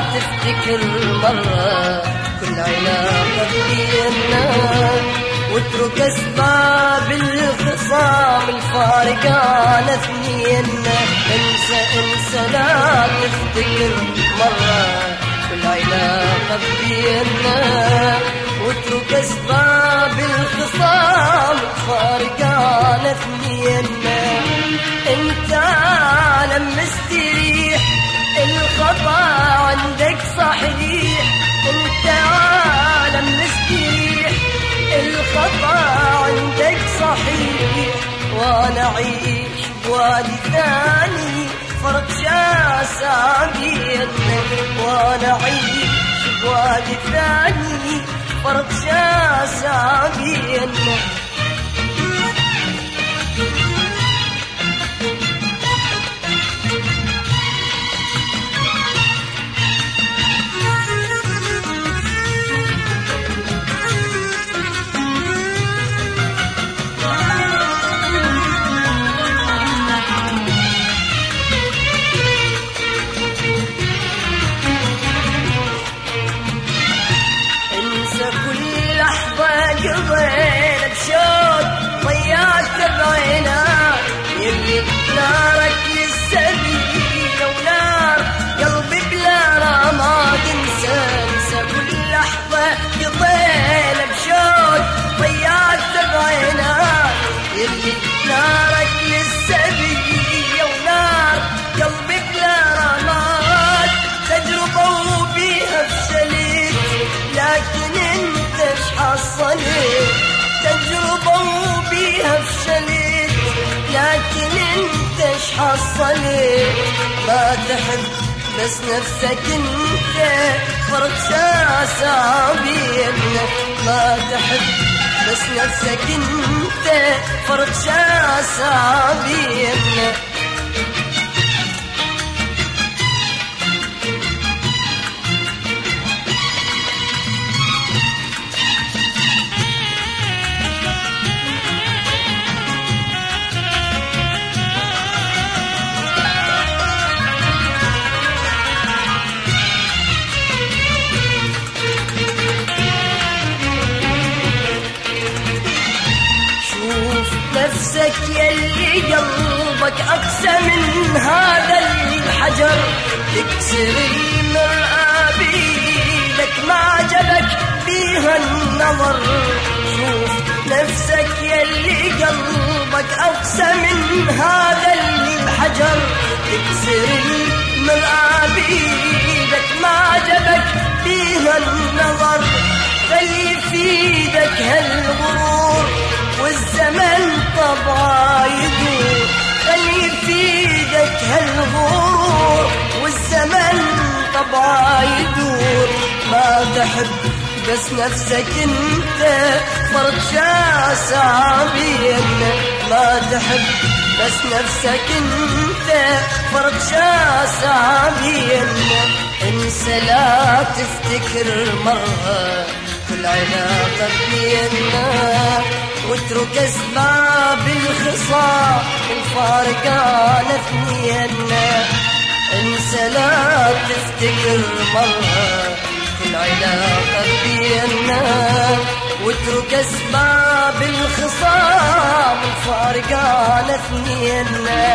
تفتكر مرة كل علاقة بينا، واترك أسباب الخصام الفارقة اثنين. انسى لا تفتكر مرة كل علاقة بينا، واترك أسباب الخصام الفارقة اثنين. انت عالم مستريح، الخطأ عندك صحيح. انت عالم مستريح، الخطأ عندك صحيح. وانا اعيش بوادي ثاني فرق شاسع بينا، وانا اعيش بوادي ثاني فرق شاسع بينا. قضينا بشوق ضيعت بعينا، يلي نارك للسبيل ونار قلبي بلا رماد. انسى كل لحظة قضينا بشوق ضيعت بعينا، يلي نارك للسبيل ونار قلبي بلا رماد. تجربة وبيها فشلت لكن انت ايش حصلت، تجربة وبيها فشلت لكن انت ايش حصلت. ما تحب بس نفسك انت فرق شاسع بينا، ما تحب بس نفسك انت فرق شاسع بينا. نفسك يلي قلبك أقسى من هذا الحجر، تكسر المرآة بيدك ما عجبك بيها النظر. شوف نفسك يلي قلبك أقسى من هذا الحجر، تكسر المرآة بيدك ما عجبك بيها النظر. خلي يفيدك هالغرور والزمن طبعا يدور، خلي يفيدك هالغرور والزمن طبعا يدور. ما تحب بس نفسك انت فرق شاسع بينا، ما تحب بس نفسك انت فرق شاسع بينا. انسى لا تفتكر مرة كل علاقة بينا، واترك أسباب الخصام الفارقة اثنين. انسى لا تفتكر مرة كل علاقة بينا، واترك أسباب الخصام الفارقة اثنين.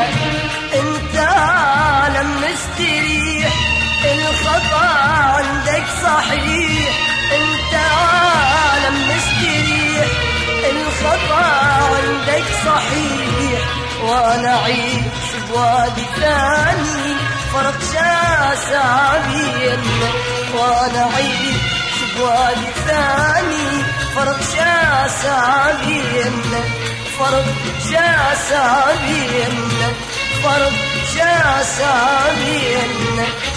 انت عالم مستريح، الخطأ عندك صحيح. انت عالم مستريح، الخطأ عندك صحيح. وانا اعيش بوادي ثاني فرق شاسع بينا، وانا اعيش بوادي ثاني فرق شاسع بينا، فرق شاسع بينا، فرق شاسع بينا.